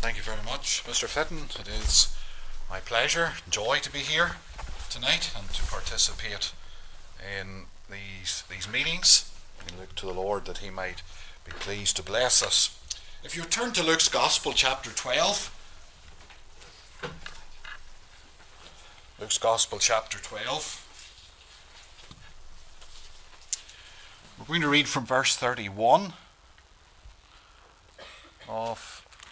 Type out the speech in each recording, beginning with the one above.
Thank you very much, Mr. Fitton. It is my pleasure and joy to be here tonight and to participate in these meetings. We look to the Lord that He might be pleased to bless us. If you turn to Luke's Gospel, chapter 12. Luke's Gospel, chapter 12. We're going to read from verse 31 of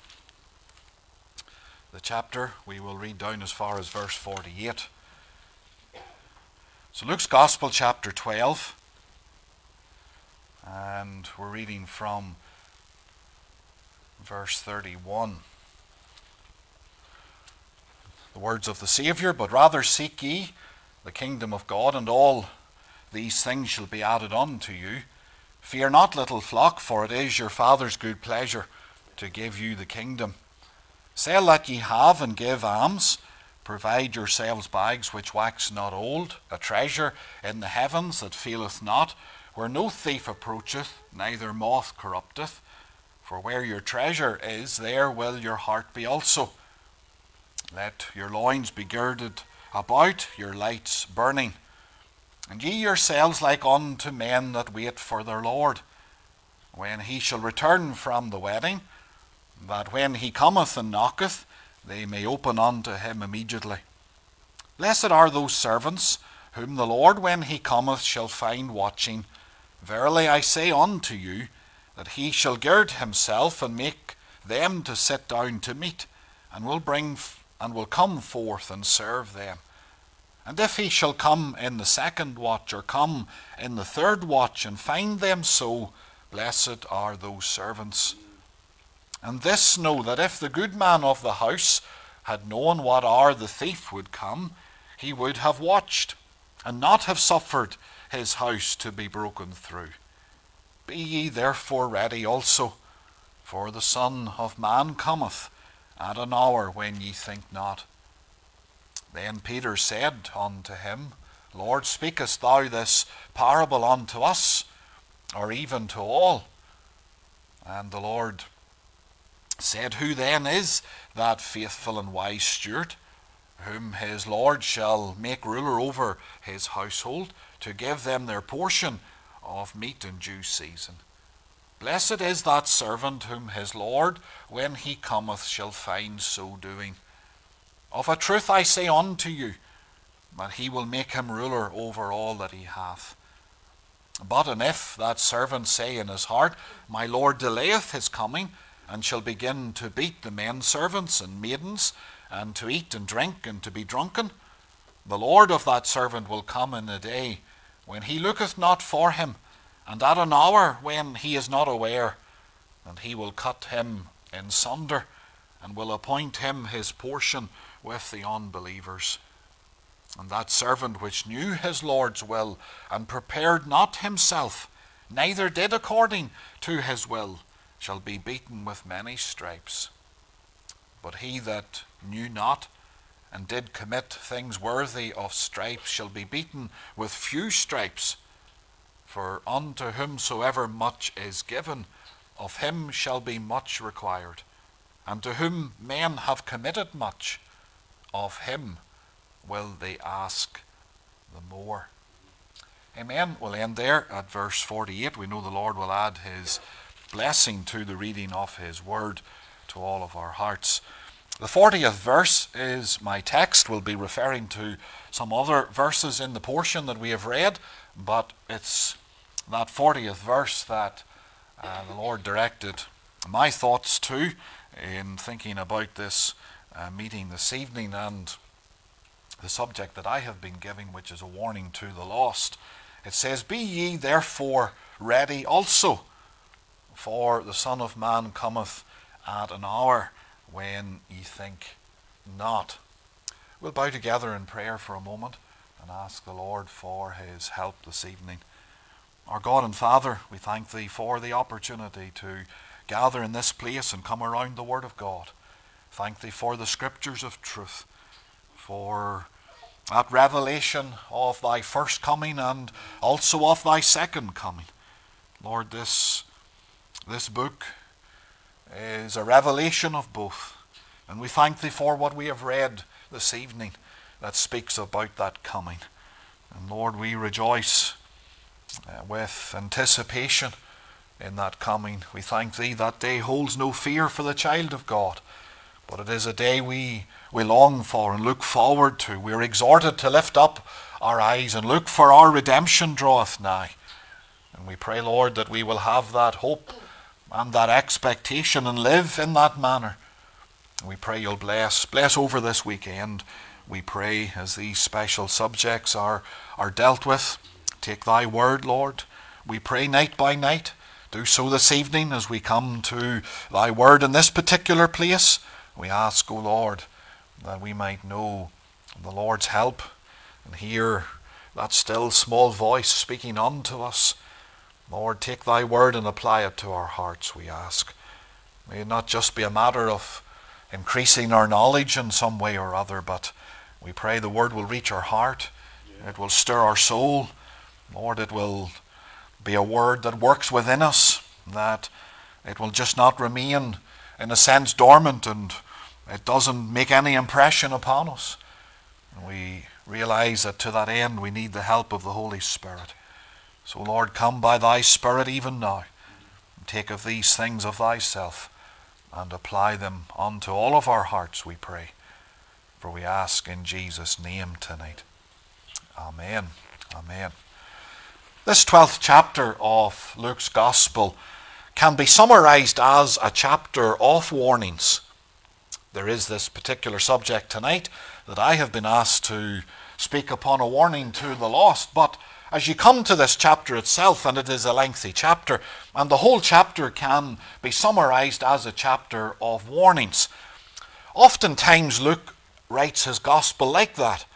the chapter. We will read down as far as verse 48. So Luke's Gospel, chapter 12, and we're reading from verse 31. The words of the Saviour, "But rather seek ye the kingdom of God, and all these things shall be added unto you. Fear not, little flock, for it is your Father's good pleasure to give you the kingdom. Sell that ye have, and give alms. Provide yourselves bags which wax not old, a treasure in the heavens that faileth not, where no thief approacheth, neither moth corrupteth. For where your treasure is, there will your heart be also. Let your loins be girded about, your lights burning. And ye yourselves like unto men that wait for their Lord, when he shall return from the wedding, that when he cometh and knocketh, they may open unto him immediately. Blessed are those servants, whom the Lord when he cometh shall find watching. Verily I say unto you, that he shall gird himself, and make them to sit down to meat, and will come forth and serve them. And if he shall come in the second watch, or come in the third watch, and find them so, blessed are those servants. And this know, that if the good man of the house had known what hour the thief would come, he would have watched, and not have suffered his house to be broken through. Be ye therefore ready also, for the Son of Man cometh at an hour when ye think not." Then Peter said unto him, "Lord, speakest thou this parable unto us, or even to all?" And the Lord said, "Who then is that faithful and wise steward, whom his Lord shall make ruler over his household, to give them their portion of meat in due season? Blessed is that servant whom his Lord, when he cometh, shall find so doing. Of a truth I say unto you, that he will make him ruler over all that he hath. But and if that servant say in his heart, My Lord delayeth his coming, and shall begin to beat the men servants and maidens, and to eat and drink, and to be drunken, the Lord of that servant will come in a day when he looketh not for him, and at an hour when he is not aware, and he will cut him in sunder, and will appoint him his portion with the unbelievers. And that servant which knew his Lord's will, and prepared not himself, neither did according to his will, shall be beaten with many stripes. But he that knew not, and did commit things worthy of stripes, shall be beaten with few stripes. For unto whomsoever much is given, of him shall be much required. And to whom men have committed much, of him will they ask the more." Amen. We'll end there at verse 48. We know the Lord will add his blessing to the reading of his word to all of our hearts. The 40th verse is my text. We'll be referring to some other verses in the portion that we have read, but it's that 40th verse that the Lord directed my thoughts to in thinking about this meeting this evening, and the subject that I have been giving, which is a warning to the lost. It says, "Be ye therefore ready also, for the Son of Man cometh at an hour when ye think not." We'll bow together in prayer for a moment and ask the Lord for his help this evening. Our God and Father, we thank thee for the opportunity to gather in this place and come around the Word of God. Thank thee for the scriptures of truth, for that revelation of thy first coming and also of thy second coming. Lord, this book is a revelation of both. And we thank thee for what we have read this evening that speaks about that coming. And Lord, we rejoice with anticipation in that coming. We thank thee that day holds no fear for the child of God, but it is a day we long for and look forward to. We are exhorted to lift up our eyes and look, for our redemption draweth nigh. And we pray, Lord, that we will have that hope and that expectation and live in that manner. And we pray you'll bless over this weekend. We pray as these special subjects are dealt with. Take thy word, Lord. We pray night by night. Do so this evening as we come to thy word in this particular place. We ask, O Lord, that we might know the Lord's help and hear that still small voice speaking unto us. Lord, take thy word and apply it to our hearts, we ask. May it not just be a matter of increasing our knowledge in some way or other, but we pray the word will reach our heart. It will stir our soul. Lord, it will be a word that works within us, that it will just not remain in a sense dormant and it doesn't make any impression upon us. And we realize that to that end we need the help of the Holy Spirit. So Lord, come by thy Spirit even now and take of these things of thyself and apply them unto all of our hearts, we pray. For we ask in Jesus' name tonight. Amen. Amen. This 12th chapter of Luke's Gospel can be summarized as a chapter of warnings. There is this particular subject tonight that I have been asked to speak upon, a warning to the lost. But as you come to this chapter itself, and it is a lengthy chapter, and the whole chapter can be summarized as a chapter of warnings. Oftentimes Luke writes his Gospel like that.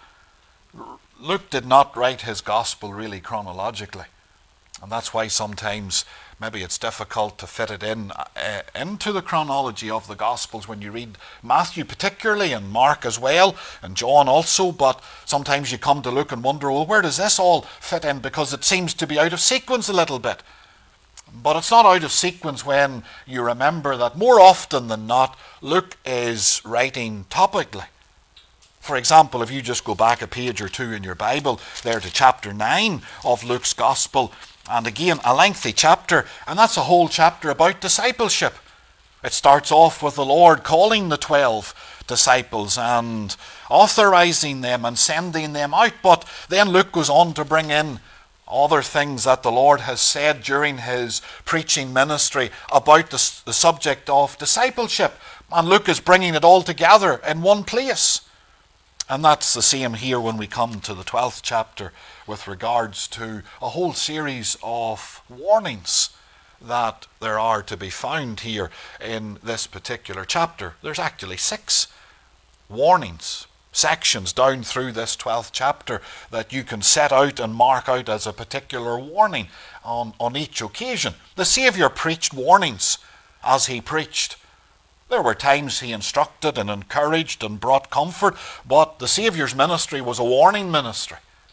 Luke did not write his Gospel really chronologically. And that's why sometimes maybe it's difficult to fit it into the chronology of the Gospels when you read Matthew particularly, and Mark as well, and John also. But sometimes you come to Luke and wonder, well, where does this all fit in? Because it seems to be out of sequence a little bit. But it's not out of sequence when you remember that more often than not, Luke is writing topically. For example, if you just go back a page or two in your Bible there to chapter 9 of Luke's Gospel, and again a lengthy chapter, and that's a whole chapter about discipleship. It starts off with the Lord calling the 12 disciples and authorizing them and sending them out, but then Luke goes on to bring in other things that the Lord has said during his preaching ministry about the subject of discipleship, and Luke is bringing it all together in one place. And that's the same here when we come to the 12th chapter with regards to a whole series of warnings that there are to be found here in this particular chapter. There's actually 6 warnings, sections down through this 12th chapter that you can set out and mark out as a particular warning on each occasion. The Saviour preached warnings as he preached. There were times he instructed and encouraged and brought comfort, but the Saviour's ministry was a warning ministry.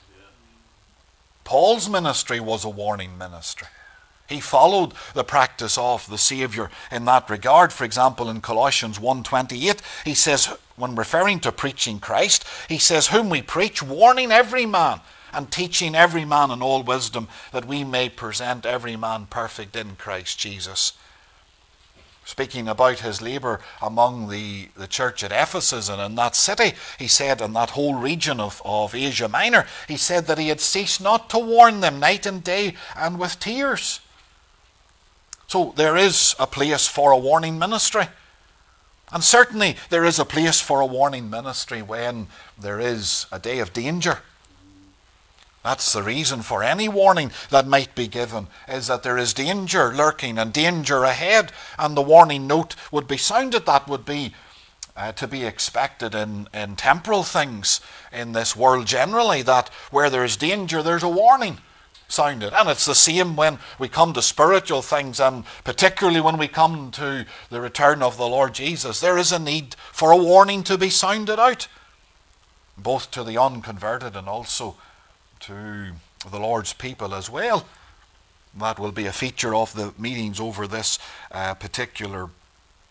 Paul's ministry was a warning ministry. He followed the practice of the Saviour in that regard. For example, in Colossians 1:28, he says, when referring to preaching Christ, he says, whom we preach, warning every man and teaching every man in all wisdom, that we may present every man perfect in Christ Jesus. Speaking about his labour among the church at Ephesus and in that city, he said, in that whole region of Asia Minor, he said that he had ceased not to warn them night and day and with tears. So there is a place for a warning ministry. And certainly there is a place for a warning ministry when there is a day of danger. That's the reason for any warning that might be given, is that there is danger lurking and danger ahead, and the warning note would be sounded. That would be to be expected in temporal things in this world generally, that where there is danger, there's a warning sounded. And it's the same when we come to spiritual things, and particularly when we come to the return of the Lord Jesus. There is a need for a warning to be sounded out, both to the unconverted and also to the Lord's people as well. That will be a feature of the meetings over this particular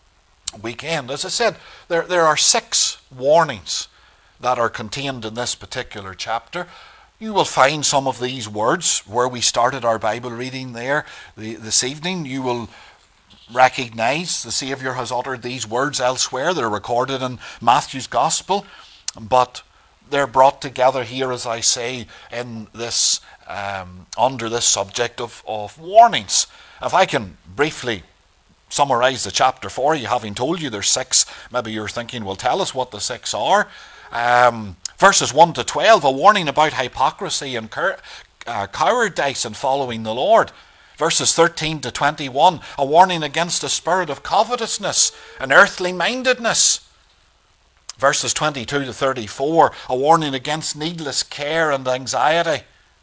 weekend. As I said, there are 6 warnings that are contained in this particular chapter. You will find some of these words where we started our Bible reading there this evening. You will recognize the Saviour has uttered these words elsewhere. They're recorded in Matthew's Gospel, but they're brought together here, as I say, in this under this subject of warnings. If I can briefly summarize the chapter for you, having told you there's 6, maybe you're thinking, well, tell us what the 6 are. Verses 1 to 12, a warning about hypocrisy and cowardice in following the Lord. Verses 13 to 21, a warning against the spirit of covetousness and earthly mindedness. Verses 22 to 34, a warning against needless care and anxiety.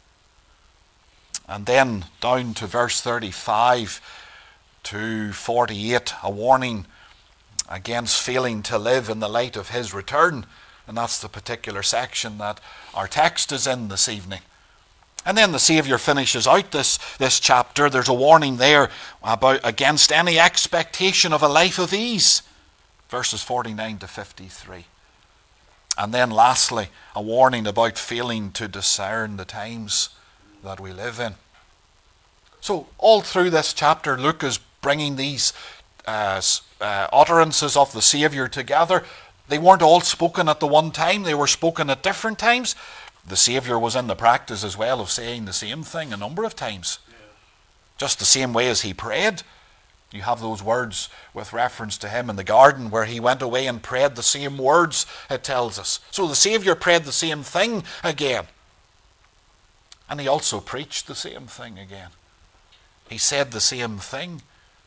And then down to verse 35 to 48, a warning against failing to live in the light of his return. And that's the particular section that our text is in this evening. And then the Saviour finishes out this chapter. There's a warning there against any expectation of a life of ease. Verses 49 to 53. And then lastly, a warning about failing to discern the times that we live in. So all through this chapter, Luke is bringing these utterances of the Saviour together. They weren't all spoken at the one time. They were spoken at different times. The Saviour was in the practice as well of saying the same thing a number of times. Yeah. Just the same way as he prayed. You have those words with reference to him in the garden where he went away and prayed the same words, it tells us. So the Saviour prayed the same thing again. And he also preached the same thing again. He said the same thing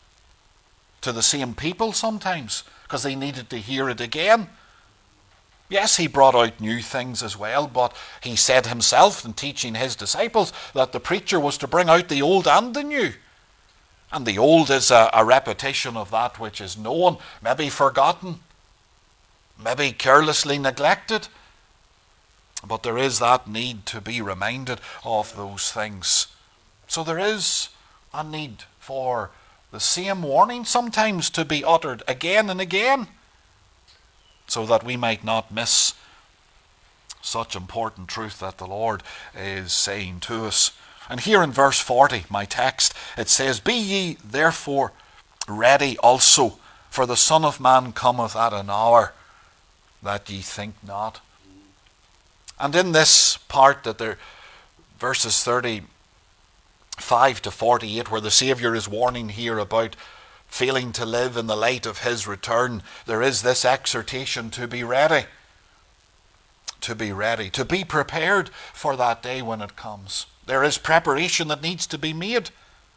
to the same people sometimes because they needed to hear it again. Yes, he brought out new things as well, but he said himself in teaching his disciples that the preacher was to bring out the old and the new. And the old is a repetition of that which is known, maybe forgotten, maybe carelessly neglected. But there is that need to be reminded of those things. So there is a need for the same warning sometimes to be uttered again and again, so that we might not miss such important truth that the Lord is saying to us. And here in verse 40, my text, it says, "Be ye therefore ready also, for the Son of Man cometh at an hour that ye think not." And in this part that there, verses 35 to 48, where the Saviour is warning here about failing to live in the light of his return, there is this exhortation to be ready. To be ready, to be prepared for that day when it comes. There is preparation that needs to be made.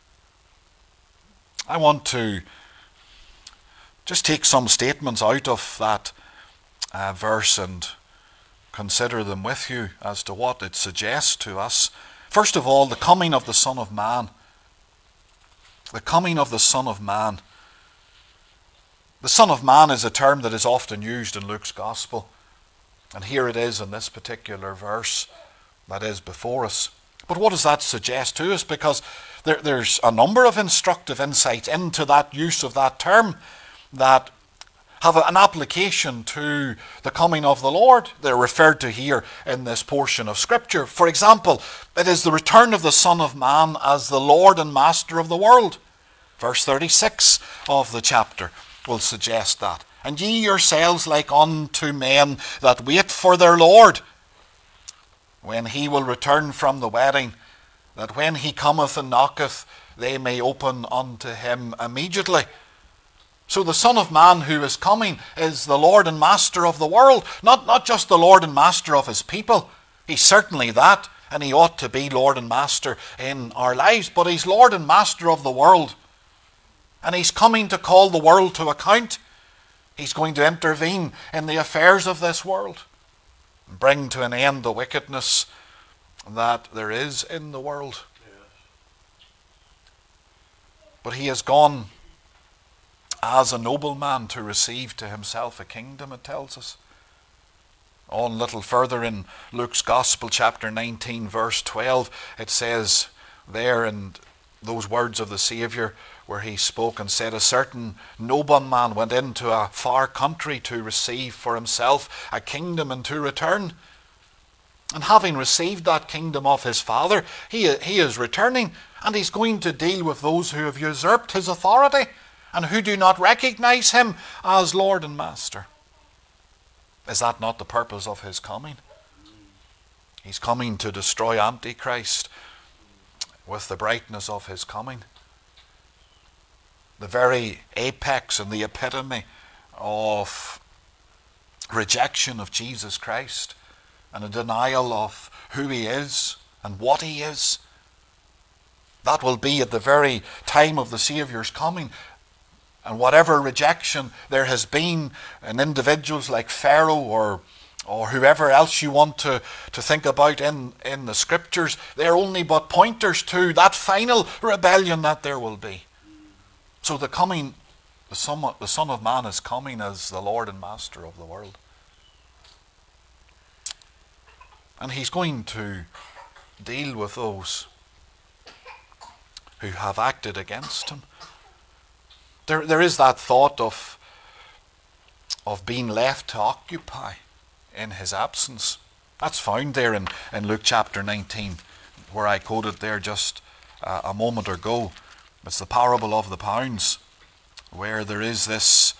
I want to just take some statements out of that verse and consider them with you as to what it suggests to us. First of all, the coming of the Son of Man. The coming of the Son of Man. The Son of Man is a term that is often used in Luke's Gospel. And here it is in this particular verse that is before us. But what does that suggest to us? Because there's a number of instructive insights into that use of that term that have an application to the coming of the Lord. They're referred to here in this portion of Scripture. For example, it is the return of the Son of Man as the Lord and Master of the world. Verse 36 of the chapter will suggest that. "And ye yourselves like unto men that wait for their Lord, when he will return from the wedding, that when he cometh and knocketh, they may open unto him immediately." So the Son of Man who is coming is the Lord and Master of the world, not just the Lord and Master of his people. He's certainly that, and he ought to be Lord and Master in our lives, but he's Lord and Master of the world. And he's coming to call the world to account. He's going to intervene in the affairs of this world and bring to an end the wickedness that there is in the world. Yes. But he has gone as a nobleman to receive to himself a kingdom, it tells us. On a little further in Luke's Gospel, chapter 19, verse 12, it says there in those words of the Saviour, where he spoke and said, a certain nobleman went into a far country to receive for himself a kingdom and to return. And having received that kingdom of his father, he is returning, and he's going to deal with those who have usurped his authority and who do not recognize him as Lord and Master. Is that not the purpose of his coming? He's coming to destroy Antichrist with the brightness of his coming. The very apex and the epitome of rejection of Jesus Christ and a denial of who he is and what he is. That will be at the very time of the Saviour's coming. And whatever rejection there has been in individuals like Pharaoh or whoever else you want to think about in the Scriptures, they're only but pointers to that final rebellion that there will be. So the Son of Man is coming as the Lord and Master of the world. And he's going to deal with those who have acted against him. There is that thought of being left to occupy in his absence. That's found there in Luke chapter 19, where I quoted there just a moment ago. It's the parable of the pounds, where there is this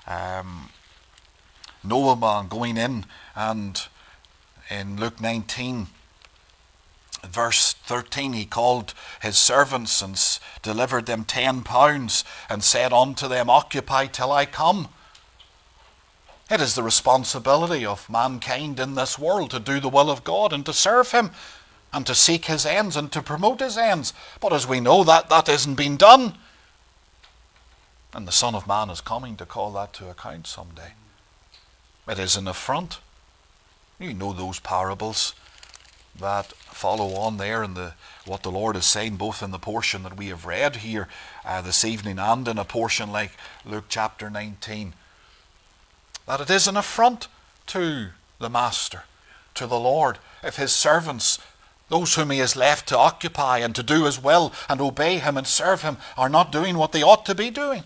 nobleman going in, and in Luke 19, verse 13, he called his servants and delivered them 10 pounds and said unto them, occupy till I come. It is the responsibility of mankind in this world to do the will of God and to serve him and to seek his ends and to promote his ends. But as we know, that isn't being done. And the Son of Man is coming to call that to account someday. It is an affront. You know those parables that follow on there in what the Lord is saying, both in the portion that we have read here this evening and in a portion like Luke chapter 19. That it is an affront to the Master, to the Lord, if his servants, those whom he has left to occupy and to do his will and obey him and serve him, are not doing what they ought to be doing.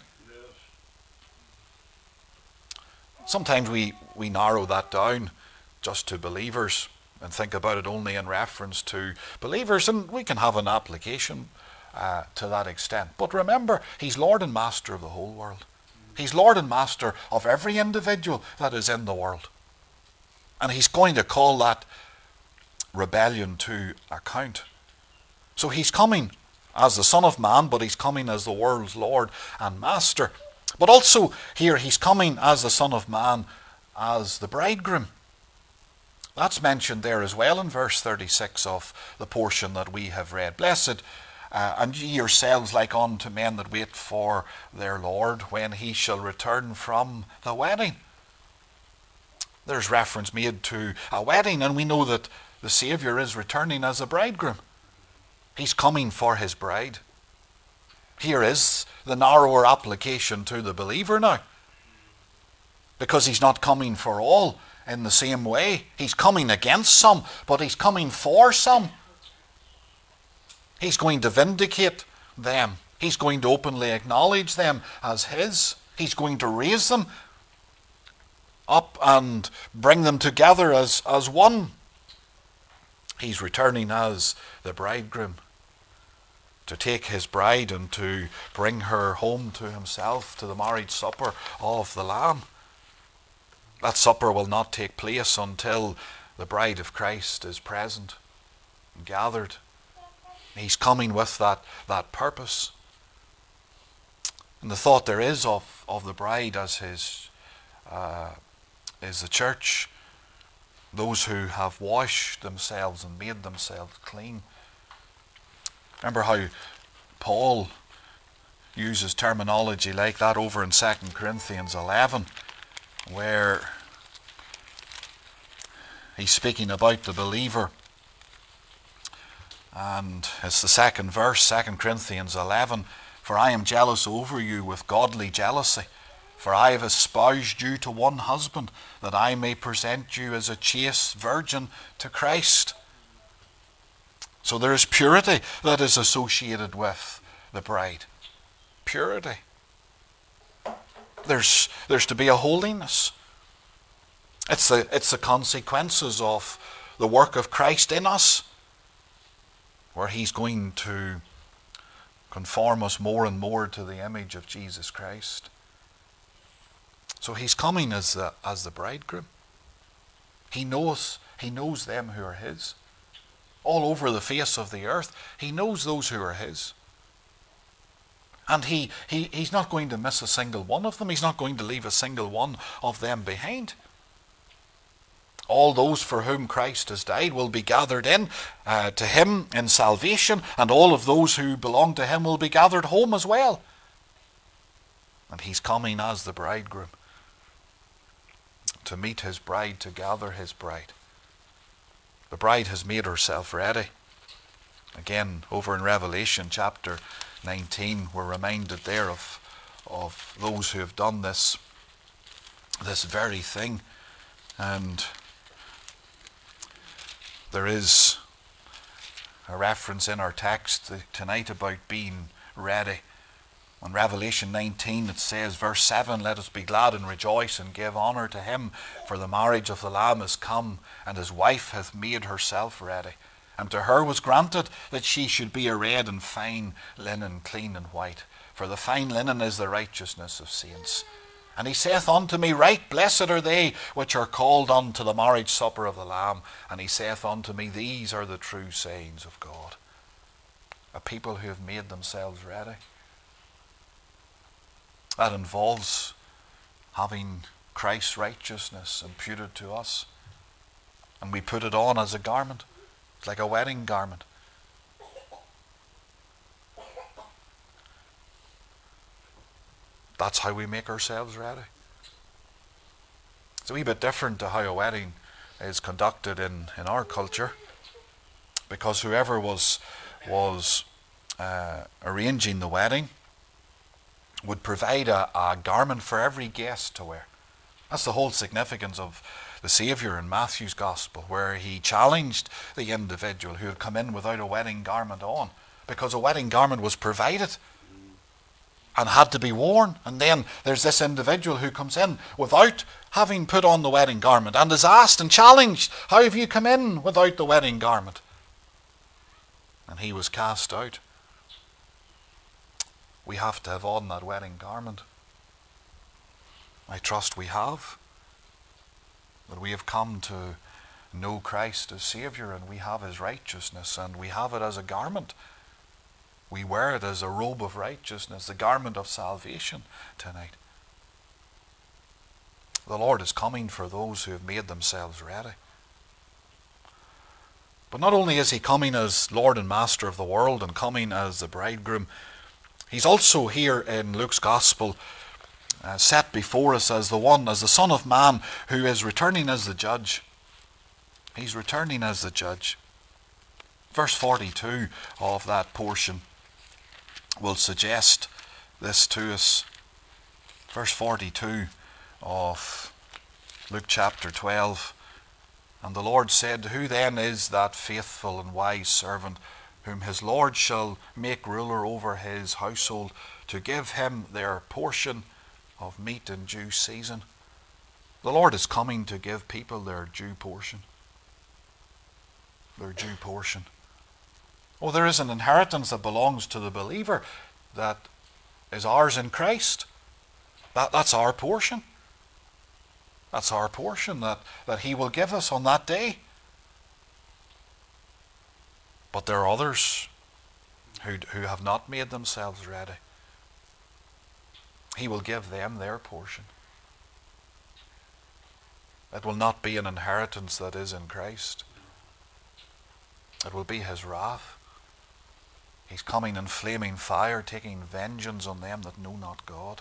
Sometimes we narrow that down just to believers and think about it only in reference to believers, and we can have an application to that extent. But remember, he's Lord and Master of the whole world. He's Lord and Master of every individual that is in the world. And he's going to call that rebellion to account. So he's coming as the Son of Man, but he's coming as the world's Lord and Master. But also here he's coming as the Son of Man, as the bridegroom. That's mentioned there as well in verse 36 of the portion that we have read. Blessed and ye yourselves like unto men that wait for their Lord, when he shall return from the wedding. There's reference made to a wedding, and we know that the Saviour is returning as a bridegroom. He's coming for his bride. Here is the narrower application to the believer now, because he's not coming for all in the same way. He's coming against some, but he's coming for some. He's going to vindicate them. He's going to openly acknowledge them as his. He's going to raise them up and bring them together as one. He's returning as the bridegroom to take his bride and to bring her home to himself, to the marriage supper of the Lamb. That supper will not take place until the bride of Christ is present and gathered. He's coming with that purpose. And the thought there is of the bride as his is the church, those who have washed themselves and made themselves clean. Remember how Paul uses terminology like that over in 2 Corinthians 11, where he's speaking about the believer. And it's the second verse, 2 Corinthians 11. For I am jealous over you with godly jealousy, for I have espoused you to one husband, that I may present you as a chaste virgin to Christ. So there is purity that is associated with the bride. purity. There's to be a holiness. It's the consequences of the work of Christ in us, where he's going to conform us more and more to the image of Jesus Christ. So he's coming as the bridegroom. He knows them who are his. All over the face of the earth, he knows those who are his. And he's not going to miss a single one of them. He's not going to leave a single one of them behind. All those for whom Christ has died will be gathered in to him in salvation, and all of those who belong to him will be gathered home as well. And he's coming as the bridegroom to meet his bride, to gather his bride. The bride has made herself ready. Again, over in Revelation chapter 19, we're reminded there of those who have done this very thing. And there is a reference in our text tonight about being ready. In Revelation 19 it says, verse 7, "Let us be glad and rejoice and give honour to him, for the marriage of the Lamb is come, and his wife hath made herself ready. And to her was granted that she should be arrayed in fine linen, clean and white. For the fine linen is the righteousness of saints. And he saith unto me, Right, blessed are they which are called unto the marriage supper of the Lamb. And he saith unto me, These are the true sayings of God." A people who have made themselves ready. That involves having Christ's righteousness imputed to us. And we put it on as a garment. It's like a wedding garment. That's how we make ourselves ready. It's a wee bit different to how a wedding is conducted in our culture, because whoever was arranging the wedding would provide a garment for every guest to wear. That's the whole significance of the Saviour in Matthew's Gospel, where he challenged the individual who had come in without a wedding garment on, because a wedding garment was provided and had to be worn. And then there's this individual who comes in without having put on the wedding garment and is asked and challenged, "How have you come in without the wedding garment?" And he was cast out. We have to have on that wedding garment. I trust we have. That we have come to know Christ as Saviour, and we have his righteousness, and we have it as a garment. We wear it as a robe of righteousness, the garment of salvation tonight. The Lord is coming for those who have made themselves ready. But not only is he coming as Lord and Master of the world and coming as the bridegroom, he's also here in Luke's Gospel set before us as the Son of Man, who is returning as the judge. He's returning as the judge. Verse 42 of that portion will suggest this to us. Verse 42 of Luke chapter 12. "And the Lord said, Who then is that faithful and wise servant, whom his Lord shall make ruler over his household, to give him their portion of meat in due season?" The Lord is coming to give people their due portion. Their due portion. Oh, there is an inheritance that belongs to the believer that is ours in Christ. That's our portion. That's our portion that he will give us on that day. But there are others who have not made themselves ready. He will give them their portion. It will not be an inheritance that is in Christ. It will be his wrath. He's coming in flaming fire, taking vengeance on them that know not God.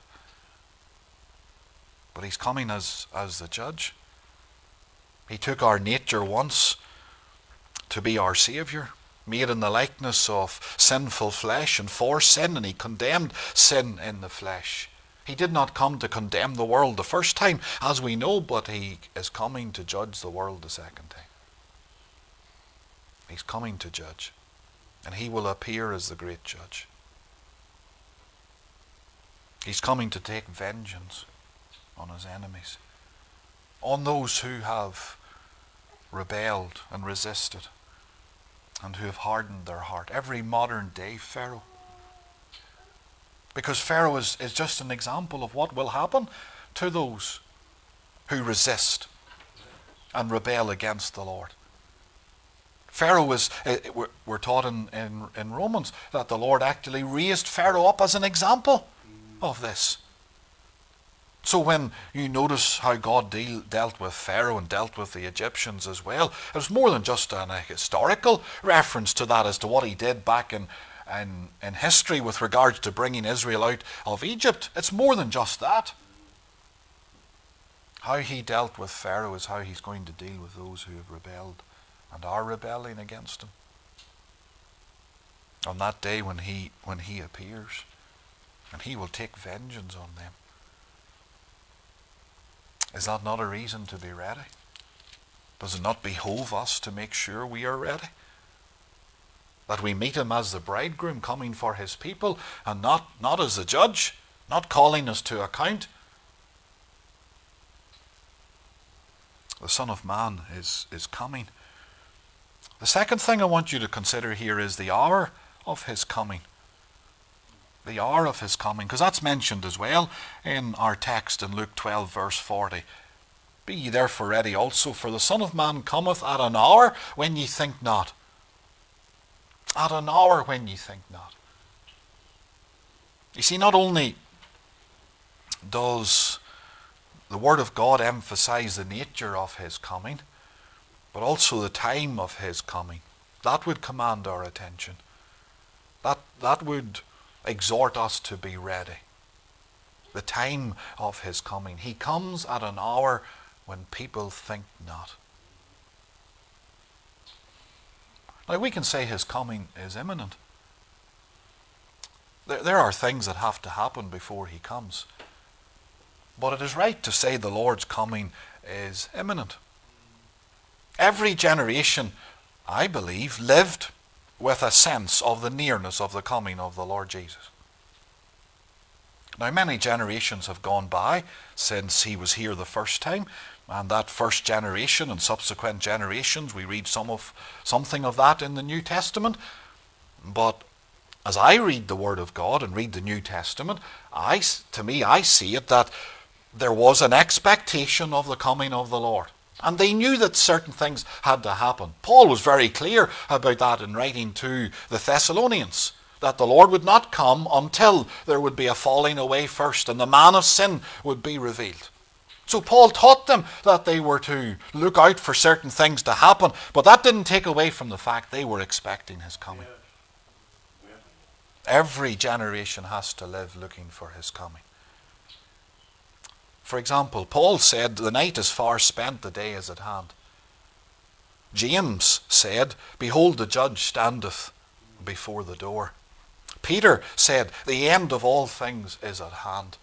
But he's coming as the judge. He took our nature once to be our Saviour, made in the likeness of sinful flesh and for sin, and he condemned sin in the flesh. He did not come to condemn the world the first time, as we know, but he is coming to judge the world the second time. He's coming to judge, and he will appear as the great judge. He's coming to take vengeance on his enemies, on those who have rebelled and resisted and who have hardened their heart. Every modern day Pharaoh. Because Pharaoh is just an example of what will happen to those who resist and rebel against the Lord. Pharaoh is, we're taught in Romans that the Lord actually raised Pharaoh up as an example of this. So when you notice how God dealt with Pharaoh and dealt with the Egyptians as well, it was more than just a historical reference to that as to what he did back in history with regards to bringing Israel out of Egypt. It's more than just that. How he dealt with Pharaoh is how he's going to deal with those who have rebelled and are rebelling against him. On that day when he appears, and he will take vengeance on them. Is that not a reason to be ready? Does it not behove us to make sure we are ready? That we meet him as the bridegroom coming for his people and not as the judge, not calling us to account. The Son of Man is coming. The second thing I want you to consider here is the hour of his coming. The hour of his coming, because that's mentioned as well in our text in Luke 12 verse 40. Be ye therefore ready also, for the Son of Man cometh at an hour when ye think not. At an hour when ye think not. You see, not only does the Word of God emphasize the nature of his coming, but also the time of his coming. That would command our attention. That would exhort us to be ready. The time of his coming. He comes at an hour when people think not. Now we can say his coming is imminent. There are things that have to happen before he comes. But it is right to say the Lord's coming is imminent. Every generation, I believe, lived with a sense of the nearness of the coming of the Lord Jesus. Now, many generations have gone by since he was here the first time, and that first generation and subsequent generations, we read something of that in the New Testament. But as I read the Word of God and read the New Testament, I see it that there was an expectation of the coming of the Lord. And they knew that certain things had to happen. Paul was very clear about that in writing to the Thessalonians, that the Lord would not come until there would be a falling away first and the man of sin would be revealed. So Paul taught them that they were to look out for certain things to happen, but that didn't take away from the fact they were expecting his coming. Every generation has to live looking for his coming. For example, Paul said, the night is far spent, the day is at hand. James said, behold, the judge standeth before the door. Peter said, the end of all things is at hand.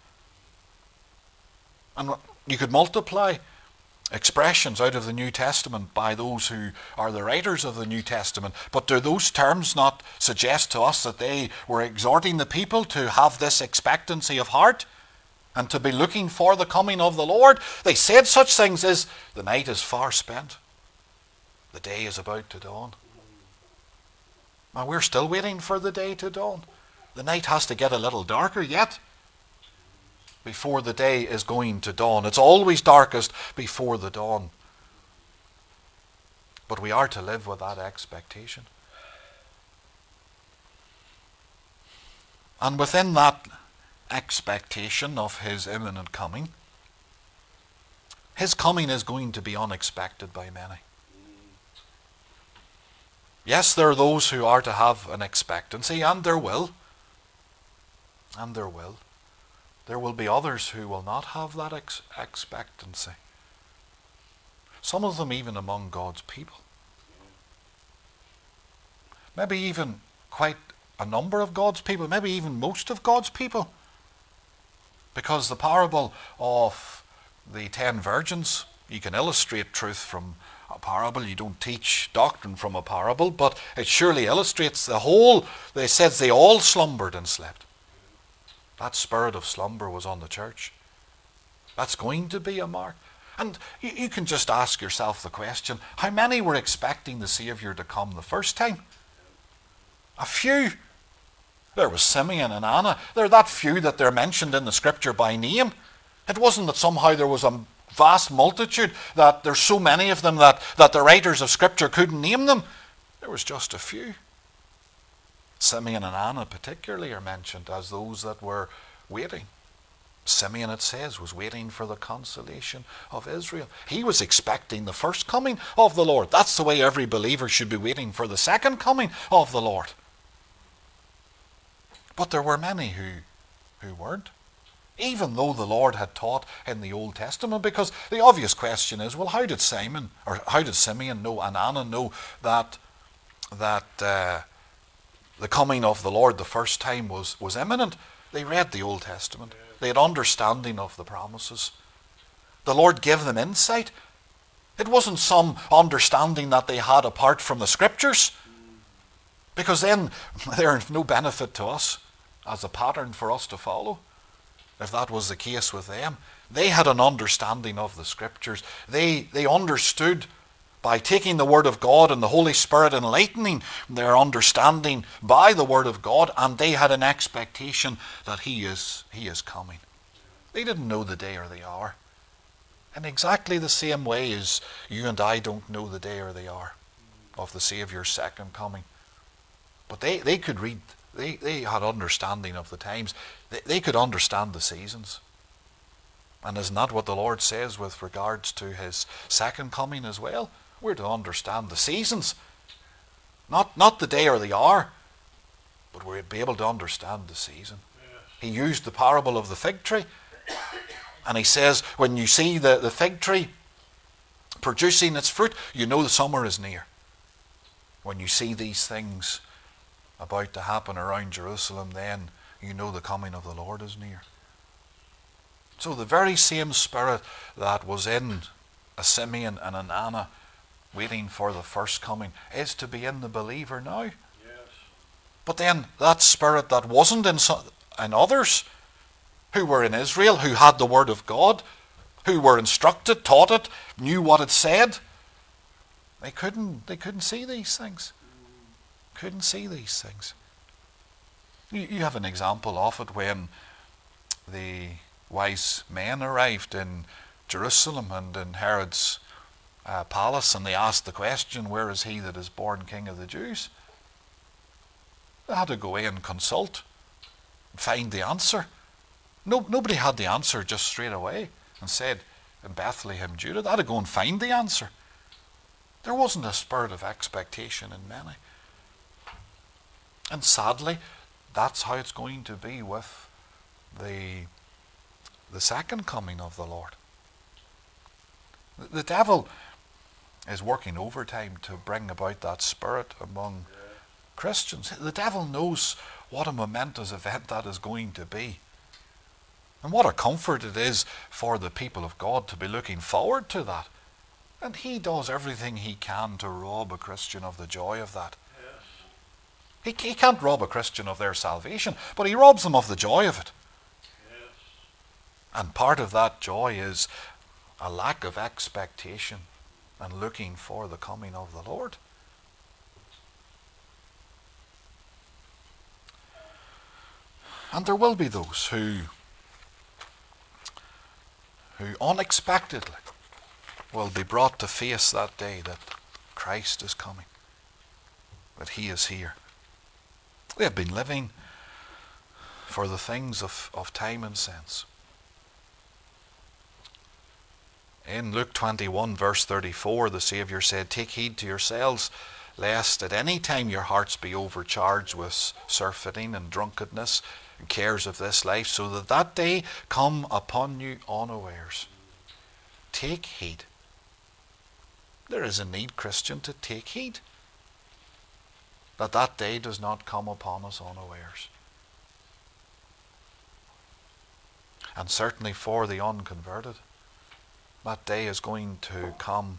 And you could multiply expressions out of the New Testament by those who are the writers of the New Testament. But do those terms not suggest to us that they were exhorting the people to have this expectancy of heart and to be looking for the coming of the Lord? They said such things as, the night is far spent, the day is about to dawn. Now we're still waiting for the day to dawn. The night has to get a little darker yet before the day is going to dawn. It's always darkest before the dawn. But we are to live with that expectation. And within that expectation of his imminent coming, his coming is going to be unexpected by many. Yes, there are those who are to have an expectancy, and there will. And there will. There will be others who will not have that expectancy. Some of them even among God's people. Maybe even quite a number of God's people, maybe even most of God's people. Because the parable of the 10 virgins, you can illustrate truth from a parable. You don't teach doctrine from a parable, but it surely illustrates the whole. It says they all slumbered and slept. That spirit of slumber was on the church. That's going to be a mark. And you can just ask yourself the question, how many were expecting the Saviour to come the first time? A few. There was Simeon and Anna. They're that few that they're mentioned in the scripture by name. It wasn't that somehow there was a vast multitude, that there's so many of them that the writers of scripture couldn't name them. There was just a few. Simeon and Anna particularly are mentioned as those that were waiting. Simeon, it says, was waiting for the consolation of Israel. He was expecting the first coming of the Lord. That's the way every believer should be waiting for the second coming of the Lord. But there were many who weren't, even though the Lord had taught in the Old Testament. Because the obvious question is, well, how did Simeon know and Anna know that the coming of the Lord the first time was imminent? They read the Old Testament. They had understanding of the promises. The Lord gave them insight. It wasn't some understanding that they had apart from the scriptures, because then they're of no benefit to us as a pattern for us to follow. If that was the case with them, they had an understanding of the scriptures. They understood by taking the word of God and the Holy Spirit enlightening their understanding by the word of God, and they had an expectation that He is coming. They didn't know the day or the hour. In exactly the same way as you and I don't know the day or the hour of the Saviour's second coming. But they could read, they had understanding of the times. They could understand the seasons. And isn't that what the Lord says with regards to His second coming as well? We're to understand the seasons. Not the day or the hour, but we'd be able to understand the season. Yes. He used the parable of the fig tree. And He says, when you see the fig tree producing its fruit, you know the summer is near. When you see these things about to happen around Jerusalem, then you know the coming of the Lord is near. So the very same spirit that was in a Simeon and an Anna waiting for the first coming is to be in the believer now. Yes. But then that spirit that wasn't in others who were in Israel, who had the word of God, who were instructed, taught it, knew what it said, they couldn't see these things. Couldn't see these things. You have an example of it when the wise men arrived in Jerusalem and in Herod's palace, and they asked the question, where is he that is born King of the Jews? They had to go in and consult and find the answer. Nobody had the answer just straight away and said, in Bethlehem, Judah. They had to go and find the answer. There wasn't a spirit of expectation in many. And sadly, that's how it's going to be with the second coming of the Lord. The devil is working overtime to bring about that spirit among Christians. The devil knows what a momentous event that is going to be. And what a comfort it is for the people of God to be looking forward to that. And he does everything he can to rob a Christian of the joy of that. Yes. He can't rob a Christian of their salvation, but he robs them of the joy of it. Yes. And part of that joy is a lack of expectation and looking for the coming of the Lord. And there will be those who unexpectedly will be brought to face that day that Christ is coming, that He is here. They have been living for the things of time and sense. In Luke 21 verse 34, the Saviour said, "Take heed to yourselves, lest at any time your hearts be overcharged with surfeiting and drunkenness and cares of this life, so that that day come upon you unawares." Take heed. There is a need, Christian, to take heed that day does not come upon us unawares. And certainly for the unconverted, that day is going to come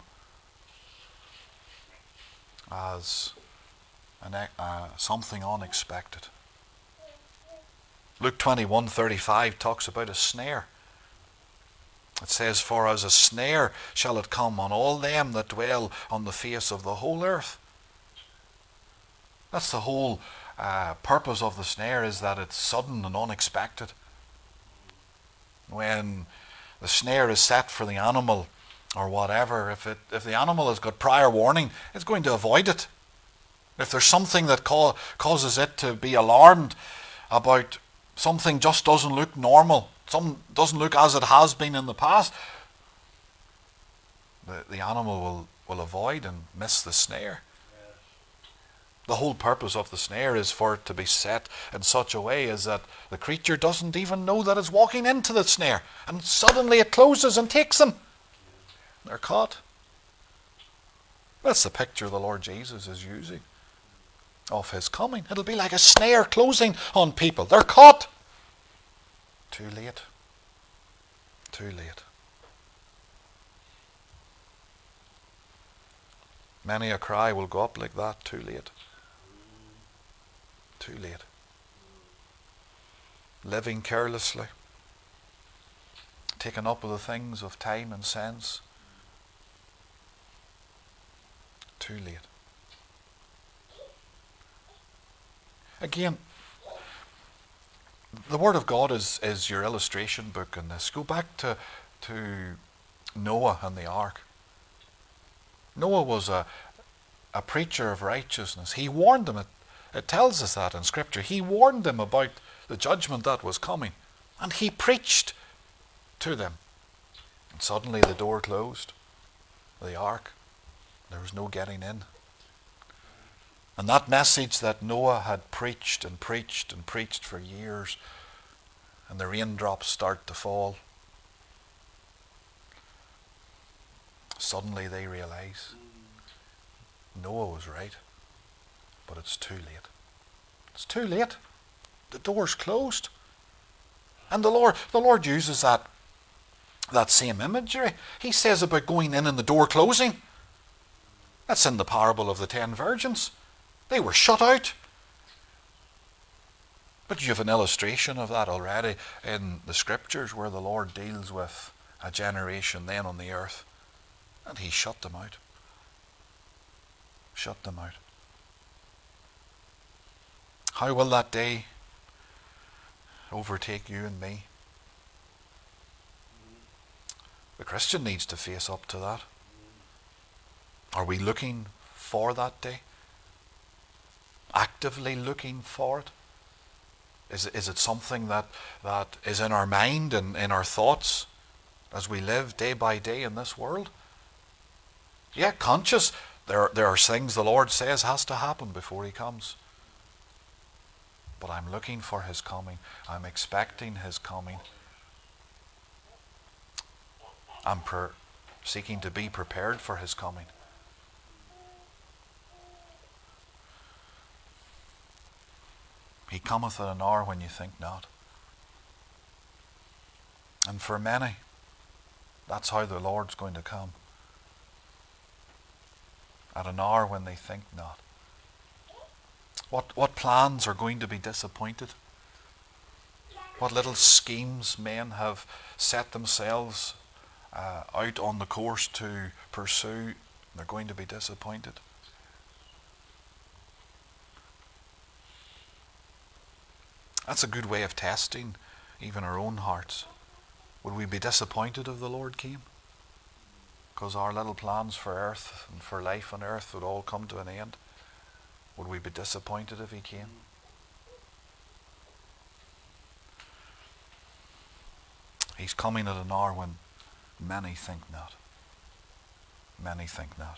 as something unexpected. Luke 21:35 talks about a snare. It says, "For as a snare shall it come on all them that dwell on the face of the whole earth." That's the whole purpose of the snare, is that it's sudden and unexpected. When the snare is set for the animal or whatever, if the animal has got prior warning, it's going to avoid it. If there's something that causes it to be alarmed about something just doesn't look normal, something doesn't look as it has been in the past, the animal will avoid and miss the snare. The whole purpose of the snare is for it to be set in such a way as that the creature doesn't even know that it's walking into the snare, and suddenly it closes and takes them. They're caught. That's the picture the Lord Jesus is using of his coming. It'll be like a snare closing on people. They're caught. Too late. Too late. Many a cry will go up like that. Too late. Too late. Living carelessly. Taken up with the things of time and sense. Too late. Again, the Word of God is your illustration book in this. Go back to Noah and the ark. Noah was a preacher of righteousness. He warned them. It tells us that in Scripture. He warned them about the judgment that was coming. And he preached to them. And suddenly the door closed. The ark. There was no getting in. And that message that Noah had preached and preached and preached for years, and the raindrops start to fall, suddenly they realize Noah was right, but it's too late. It's too late. The door's closed. And the Lord uses that same imagery. He says about going in and the door closing. That's in the parable of the 10 virgins. They were shut out. But you have an illustration of that already in the Scriptures, where the Lord deals with a generation then on the earth, and he shut them out. Shut them out. How will that day overtake you and me? The Christian needs to face up to that. Are we looking for that day? Actively looking for it? Is it something that is in our mind and in our thoughts as we live day by day in this world? Yeah, conscious. There are things the Lord says has to happen before he comes. But I'm looking for his coming. I'm expecting his coming. I'm seeking to be prepared for his coming. He cometh at an hour when you think not. And for many, that's how the Lord's going to come. At an hour when they think not. What plans are going to be disappointed? What little schemes men have set themselves out on the course to pursue, they're going to be disappointed. That's a good way of testing even our own hearts. Would we be disappointed if the Lord came? Because our little plans for earth and for life on earth would all come to an end. Would we be disappointed if he came? He's coming at an hour when many think not. Many think not.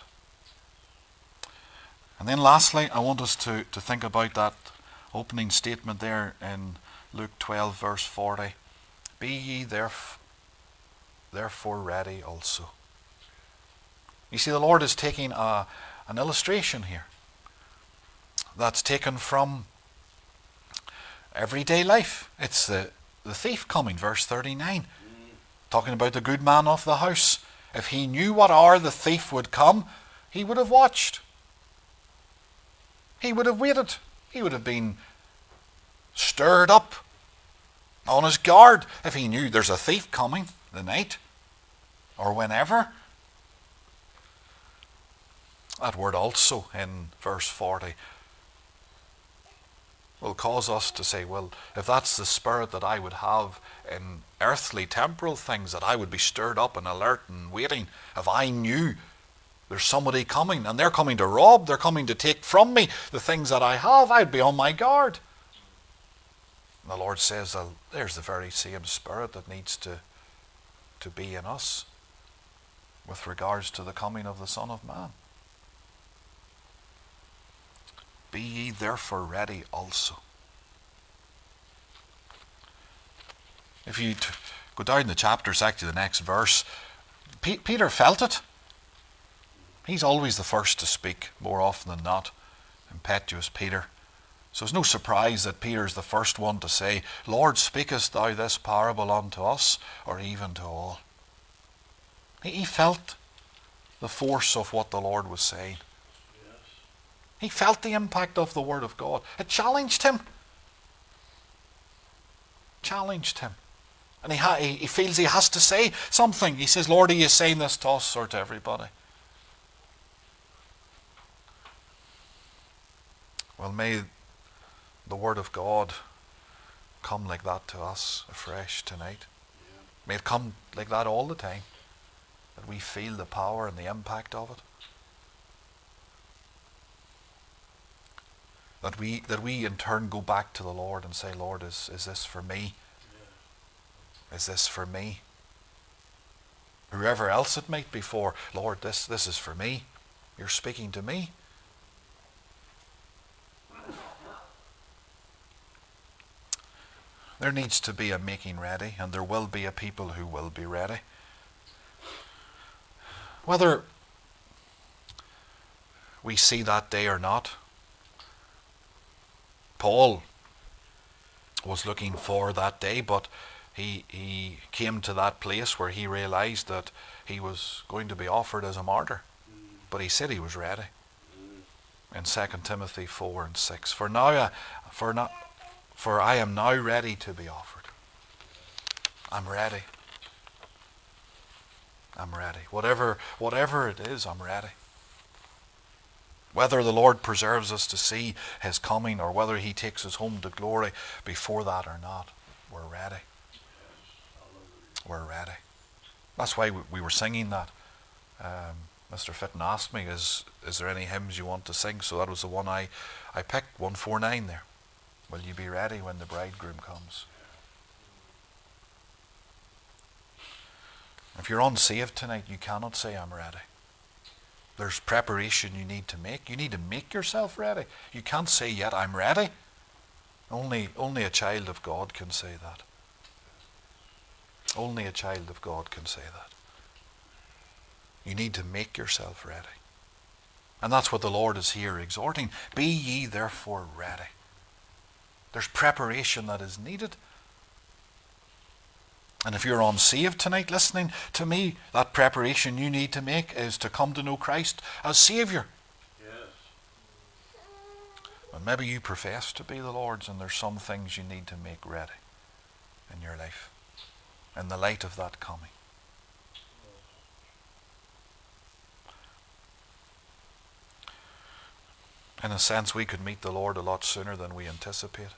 And then lastly, I want us to think about that opening statement there in Luke 12 verse 40. Be ye therefore ready also. You see, the Lord is taking an illustration here that's taken from everyday life. It's the thief coming, verse 39. Talking about the good man of the house. If he knew what hour the thief would come, he would have watched. He would have waited. He would have been stirred up on his guard if he knew there's a thief coming the night or whenever. That word also in verse 40 will cause us to say, well, if that's the spirit that I would have in earthly, temporal things, that I would be stirred up and alert and waiting, if I knew there's somebody coming and they're coming to rob, they're coming to take from me the things that I have, I'd be on my guard. And the Lord says, well, there's the very same spirit that needs to be in us with regards to the coming of the Son of Man. Be ye therefore ready also. If you go down the chapter, it's actually the next verse. Peter felt it. He's always the first to speak, more often than not. Impetuous Peter. So it's no surprise that Peter's the first one to say, Lord, speakest thou this parable unto us, or even to all? He felt the force of what the Lord was saying. He felt the impact of the Word of God. It challenged him. Challenged him. And he feels he has to say something. He says, Lord, are you saying this to us or to everybody? Well, may the Word of God come like that to us afresh tonight. May it come like that all the time. That we feel the power and the impact of it. That we in turn go back to the Lord and say, Lord, is this for me? Is this for me? Whoever else it might be for, Lord, this is for me. You're speaking to me. There needs to be a making ready, and there will be a people who will be ready. Whether we see that day or not, Paul was looking for that day, but he came to that place where he realized that he was going to be offered as a martyr. But he said he was ready. In 2 Timothy 4 and 6. For I am now ready to be offered. I'm ready. I'm ready. Whatever it is, I'm ready. Whether the Lord preserves us to see his coming or whether he takes us home to glory before that or not, we're ready. We're ready. That's why we were singing that. Mr. Fitton asked me, is there any hymns you want to sing? So that was the one I picked, 149 there. Will you be ready when the bridegroom comes? If you're unsaved tonight, you cannot say, I'm ready. There's preparation you need to make. You need to make yourself ready. You can't say yet, I'm ready. Only a child of God can say that. Only a child of God can say that. You need to make yourself ready. And that's what the Lord is here exhorting. Be ye therefore ready. There's preparation that is needed. And if you're unsaved tonight listening to me, that preparation you need to make is to come to know Christ as Saviour. Yes. And maybe you profess to be the Lord's and there's some things you need to make ready in your life in the light of that coming. In a sense, we could meet the Lord a lot sooner than we anticipate.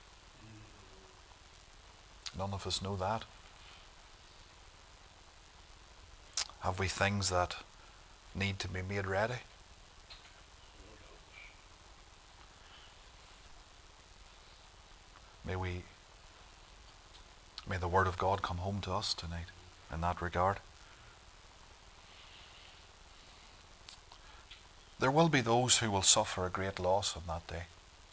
None of us know that. Have we things that need to be made ready? May the Word of God come home to us tonight in that regard. There will be those who will suffer a great loss on that day.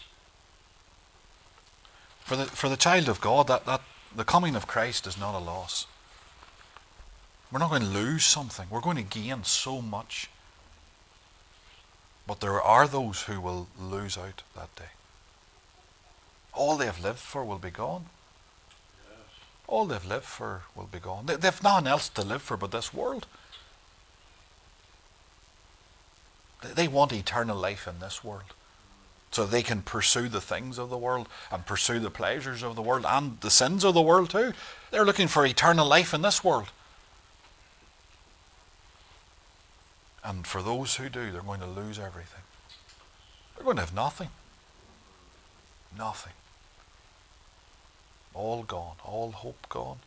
For the child of God, that the coming of Christ is not a loss. We're not going to lose something. We're going to gain so much. But there are those who will lose out that day. All they have lived for will be gone. Yes. All they've lived for will be gone. They've nothing else to live for but this world. They want eternal life in this world. so they can pursue the things of the world and pursue the pleasures of the world and the sins of the world too. They're looking for eternal life in this world. And for those who do, they're going to lose everything. They're going to have nothing. Nothing. All gone. All hope gone.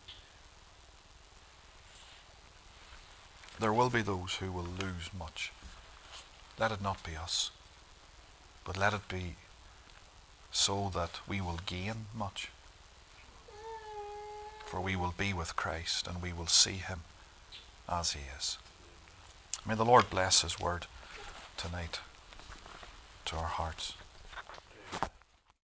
There will be those who will lose much. Let it not be us, but let it be so that we will gain much. For we will be with Christ and we will see him as he is. May the Lord bless his word tonight to our hearts.